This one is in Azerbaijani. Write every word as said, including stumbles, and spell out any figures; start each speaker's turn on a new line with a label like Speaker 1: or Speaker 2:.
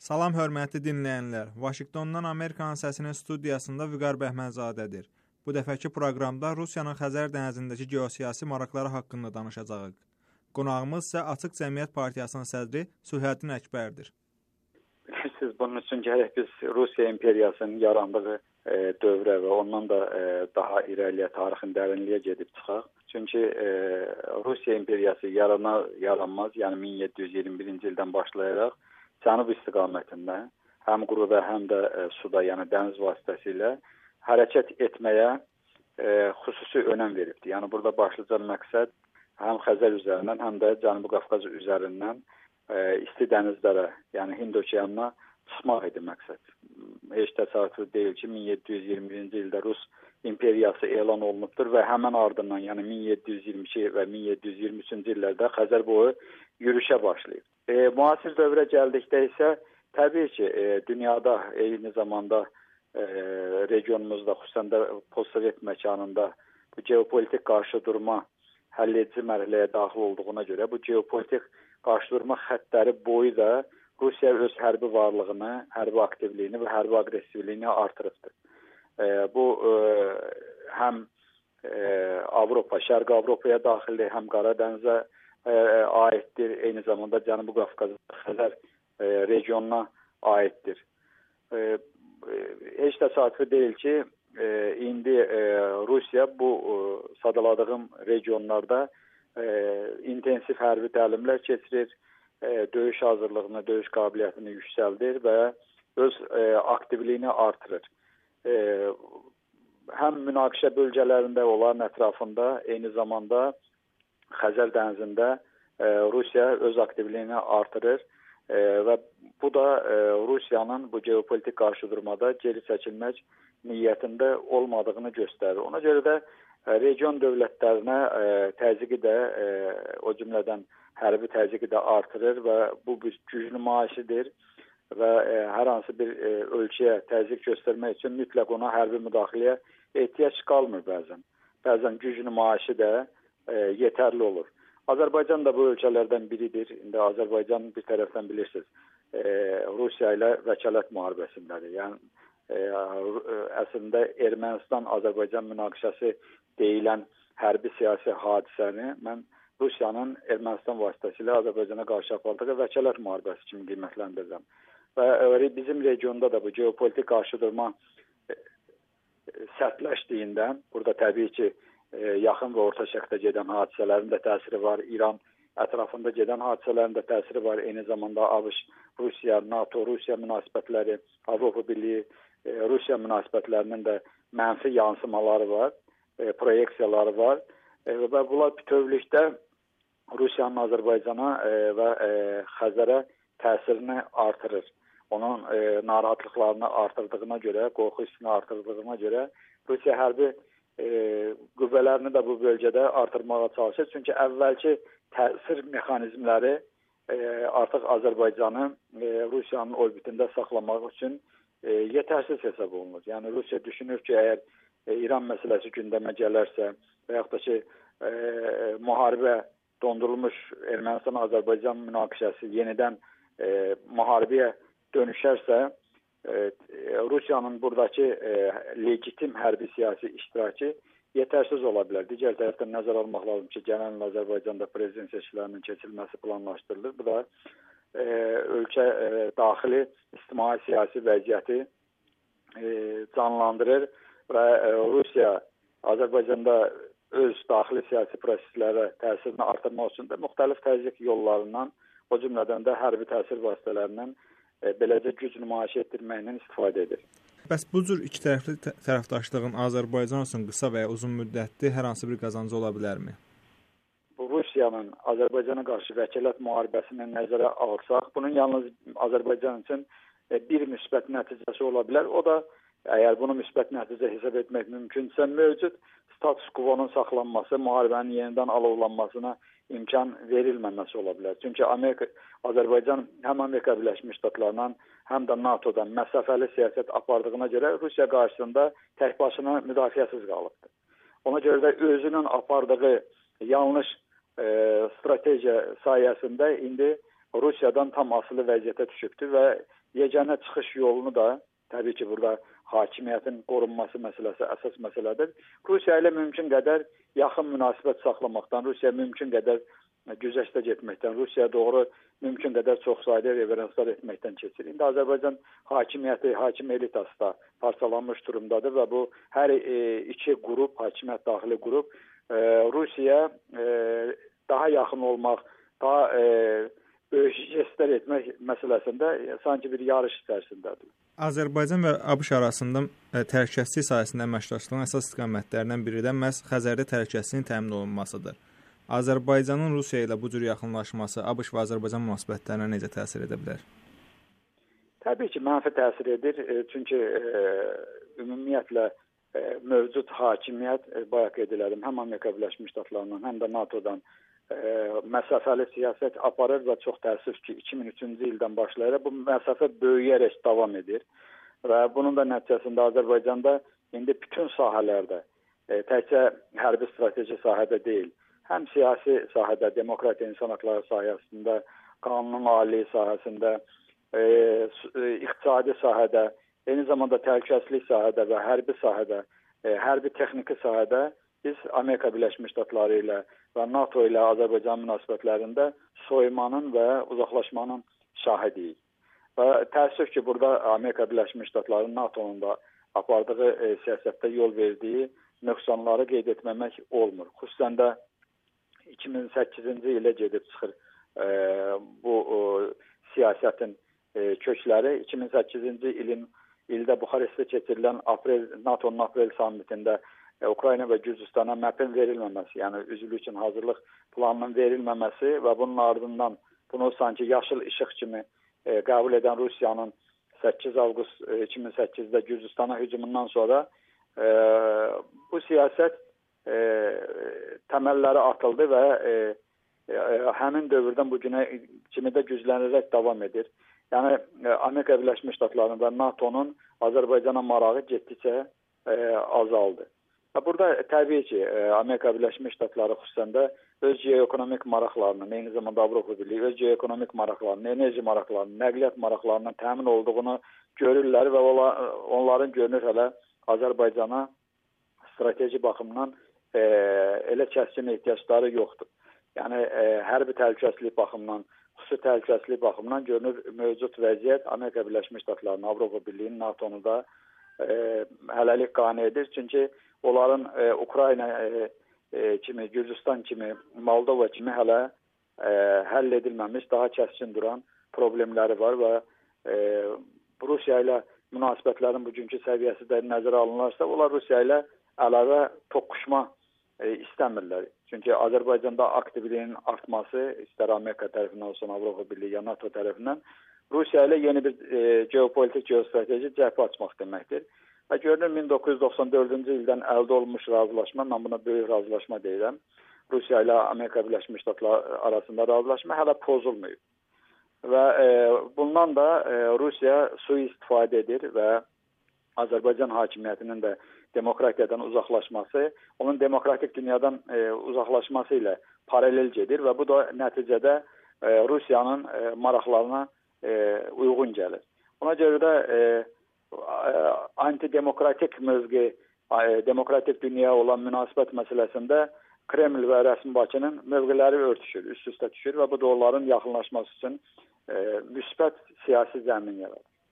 Speaker 1: Salam hörmətli dinləyənlər. Vaşinqtondan Amerikanın səsinin studiyasında Vüqar Bəhmənzadədir. Bu dəfəki proqramda Rusiyanın Xəzər dənizindəki geosiyasi maraqları haqqında danışacağıq. Qonağımız isə Açıq Cəmiyyət Partiyasının sədri Sühəddin Əkbərdir.
Speaker 2: Siz bunun üçün gərək biz Rusiya imperiyasının yarandığı e, dövrə və ondan da e, daha irəliyə tarixin dərinliyə gedib çıxaq. Çünki e, Rusiya imperiyası yarana, yaranmaz, yəni min yeddi yüz iyirmi birinci ildən başlayaraq cənub istiqamətində həm quruda, həm də e, suda, yəni dəniz vasitəsilə hərəkət etməyə e, xüsusi önəm veribdir. Yəni burada başlıca məqsəd həm Xəzər üzərindən, həm də Cənubi Qafqaz üzərindən e, isti dənizlərə, yəni Hind okeanına çıxmaq idi məqsəd. Heç təsadüfi deyil ki, min yeddi yüz iyirmi birinci ildə Rus imperiyası elan olunubdur və həmin ardından, yəni min yeddi yüz iyirmi iki və min yeddi yüz iyirmi üçüncü illərdə Xəzər boyu yürüşə başlayıb. E, müasir dövrə gəldikdə isə təbii ki, e, dünyada eyni zamanda e, regionumuzda, xüsusən də postsovet məkanında bu geopolitik qarşıdurma həlledici mərhələyə daxil olduğuna görə bu geopolitik qarşıdurma xəttləri boyu da Rusiya öz hərbi varlığını, hərbi aktivliyini və hərbi aqressivliyini artırıbdır. E, bu e, həm e, Avropa, Şərqi Avropaya daxildir, həm Qara dənizə e, aiddir, eyni zamanda Cənubi Qafqaz Xəzər e, regionuna aiddir. E, e, heç təsadüfi deyil ki, e, indi e, Rusiya bu e, sadaladığım regionlarda e, intensiv hərbi təlimlər keçirir, e, döyüş hazırlığını, döyüş qabiliyyətini yüksəldir və öz e, aktivliyini artırır. E, həm münaqişə bölgələrində olan ətrafında, eyni zamanda Xəzər dənizində e, Rusiya öz aktivliyini artırır e, və bu da e, Rusiyanın bu geopolitik qarşıdurmada geri çəkilmək niyyətində olmadığını göstərir. Ona görə də e, region dövlətlərinə e, təzyiqi də, e, o cümlədən hərbi təzyiqi də artırır və bu bir güc nümayişidir və e, hər hansı bir e, ölkəyə təzyiq göstərmək üçün mütləq ona hərbi müdaxiləyə ehtiyac qalmır bəzən. Bəzən güc nümayişi də e, yetərli olur. Azərbaycan da bu ölkələrdən biridir. İndi Azərbaycan bir tərəfdən bilirsiniz, e, Rusiya ilə vəkalət müharibəsindədir. Yəni e, əslində Ermənistan-Azərbaycan münaqişəsi deyilən hərbi siyasi hadisəni mən Rusiyanın Ermənistan vasitəsilə Azərbaycana qarşı apardığı vəkalət müharibəsi kimi qiymətləndirirəm. Və bizim regionda da bu geopolitik qarşıdurma sərtləşdiyindən, burada təbii ki, yaxın və orta şərqdə gedən hadisələrin də təsiri var, İran ətrafında gedən hadisələrin də təsiri var, eyni zamanda ABŞ, Rusiya, NATO, Rusiya münasibətləri, Avropa Birliyi, Rusiya münasibətlərinin də mənfi yansımaları var, proyeksiyaları var və bunlar bütövlükdə Rusiyanın Azərbaycana və Xəzərə təsirini artırır. Onun e, narahatlıqlarını artırdığına görə, qorxu hissini artırdığına görə Rusiya hərbi e, qüvvələrini də bu bölgədə artırmağa çalışır. Çünki əvvəlki təsir mexanizmləri e, artıq Azərbaycanı e, Rusiyanın orbitində saxlamaq üçün e, yetərsiz hesab olunur. Yəni Rusiya düşünür ki, əgər e, İran məsələsi gündəmə gələrsə və yaxud da ki, e, müharibə dondurulmuş Ermənistan-Azərbaycan münaqişəsi yenidən e, müharibəyə dönüşərsə, e, Rusiyanın buradakı e, legitim hərbi siyasi iştirakı yetərsiz ola bilər. Digər tərəfdən nəzər almaq lazım ki, gələn il Azərbaycanda prezident seçkilərinin keçirilməsi planlaşdırılır. Bu da e, ölkə e, daxili ictimai siyasi vəziyyəti e, canlandırır və e, Rusiya Azərbaycanda öz daxili siyasi proseslərə təsirini artırmaq üçün də müxtəlif təzyiq yollarından, o cümlədən də hərbi təsir vasitələrindən beləcə güc nümayiş etdirməklə istifadə edir.
Speaker 1: Bəs bu cür iki tərəfli tərəfdaşlığın Azərbaycan üçün qısa və ya uzun müddətli hər hansı bir qazancı ola bilərmi?
Speaker 2: Bu Rusiyanın Azərbaycana qarşı vəkalət müharibəsini nəzərə alsaq, bunun yalnız Azərbaycan üçün bir müsbət nəticəsi ola bilər. O da əgər bunu müsbət nəticə hesab etmək mümkünsə, mövcud status quo-nun saxlanması, müharibənin yenidən alovlanmasına imkan verilməməsi ola bilər. Çünki Amerika, Azərbaycan həm Amerika Birləşmiş Ştatlarından, həm də NATOdan məsafəli siyasət apardığına görə Rusiya qarşısında tək başına müdafiəsiz qalıbdır. Ona görə də özünün apardığı yanlış e, strategiya sayəsində indi Rusiyadan tam asılı vəziyyətə düşübdür və yeganə çıxış yolunu da təbii ki, burada hakimiyyətin qorunması məsələsi əsas məsələdir. Rusiya ilə mümkün qədər yaxın münasibət saxlamaqdan, Rusiya mümkün qədər güzəştə getməkdən, Rusiya doğru mümkün qədər çox sayda reveranslar etməkdən keçir. İndi Azərbaycan hakimiyyəti, hakim elitası da parçalanmış durumdadır və bu hər e, iki qrup, hakimiyyət daxili qrup e, Rusiyaya e, daha yaxın olmaq, daha e, böyük jestlər etmək məsələsində sanki bir yarış içərisindədir.
Speaker 1: Azərbaycan və ABŞ arasında təhlükəsizlik sahəsində əməkdaşlığın əsas istiqamətlərindən biri də məhz Xəzərdə təhlükəsizliyin təmin olunmasıdır. Azərbaycanın Rusiya ilə bu cür yaxınlaşması ABŞ və Azərbaycan münasibətlərinə necə təsir edə bilər?
Speaker 2: Təbii ki, mənfi təsir edir. Çünki e, ümumiyyətlə e, mövcud hakimiyyət, e, bayaq qeyd elədim, həm Amerika Birləşmiş Ştatlarından, həm də NATOdan e, məsafəli siyasət aparır və çox təəssüf ki, iki min üçüncü ildən başlayaraq bu məsafə böyüyərək davam edir. Və bunun da nəticəsində Azərbaycanda indi bütün sahələrdə, e, təkcə hərbi strateji sahədə deyil, həm siyasi sahədə, demokratiya, insan haqları sahəsində, qanunun aliliyi sahəsində, e, iqtisadi sahədə, eyni zamanda təhlükəsizlik sahədə və hərbi sahədə, e, hərbi texniki sahədə biz Amerika Birləşmiş Ştatları ilə və NATO ilə Azərbaycan münasibətlərində soyumanın və uzaqlaşmanın şahidiyik. Və təəssüf ki, burada Amerika Birləşmiş Ştatları NATO'nun da apardığı e, siyasətdə yol verdiyi nöqsanları qeyd etməmək olmur. Xüsusən də iki min səkkizinci ilə gedib çıxır e, bu o, siyasətin e, kökləri. iki min səkkizinci ilin ildə Buxarestdə keçirilən aprel NATO'nun aprel sammitində e, Ukrayna və Gürcüstana məpin verilməməsi, yəni üzvlük üçün hazırlıq planının verilməməsi və bunun ardından bunu sanki yaşıl işıq kimi e, qəbul edən Rusiyanın səkkiz avqust iki min səkkizdə Gürcüstana hücumundan sonra e, bu siyasət E, təməlləri atıldı və e, e, həmin dövrdən bu günə kimi də güclənərək davam edir. Yəni e, Amerika Birləşmiş Ştatlarının və NATO'nun Azərbaycana marağı getdikcə e, azaldı. Və burada e, təbii ki, e, Amerika Birləşmiş Ştatları xüsusən də öz geoekonomik maraqlarının, eyni zamanda Avropa Birliyi öz geoekonomik maraqlarının, enerji maraqlarının, nəqliyyat maraqlarının təmin olduğunu görürlər və onların görünür hələ Azərbaycana strateji baxımdan E, elə kəskin ehtiyacları yoxdur. Yəni e, hərbi təhlükəsizlik baxımından, xüsusi təhlükəsizlik baxımından görünür mövcud vəziyyət Amerika Birləşmiş Ştatlarının, Avropa Birliyinin, NATO'nu da e, hələlik qane edir. Çünki onların e, Ukrayna e, e, kimi, Gürcüstan kimi, Moldova kimi hələ e, həll edilməmiş, daha kəskin duran problemləri var və e, Rusiya ilə münasibətlərin bugünkü səviyyəsi də nəzərə alınarsa, onlar Rusiya ilə əlavə toqquşma E, istəmirlər. Çünki Azərbaycanda aktivliyin artması, istər Amerika tərəfindən olsun, Avropa Birliyi ya NATO tərəfindən Rusiya ilə yeni bir e, geopolitik, geostrateji cəhbə açmaq deməkdir. Və görünür min doqquz yüz doxsan dördüncü ildən əldə olunmuş razılaşma, mən buna böyük razılaşma deyirəm. Rusiya ilə Amerika Birləşmiş Ştatları arasında razılaşma hələ pozulmayıb. Və e, bundan da e, Rusiya sui-istifadə edir və Azərbaycan hakimiyyətinin də demokratiyadan uzaqlaşması, onun demokratik dünyadan e, uzaqlaşması ilə paralel gedir və bu da nəticədə e, Rusiyanın e, maraqlarına e, uyğun gəlir. Ona görə də e, antidemokratik mövqe, e, demokratik dünyaya olan münasibət məsələsində Kreml və rəsmi Bakının mövqeləri örtüşür, üst-üstə düşür və bu da onların yaxınlaşması üçün e, müsbət siyasi zəmin yaradır.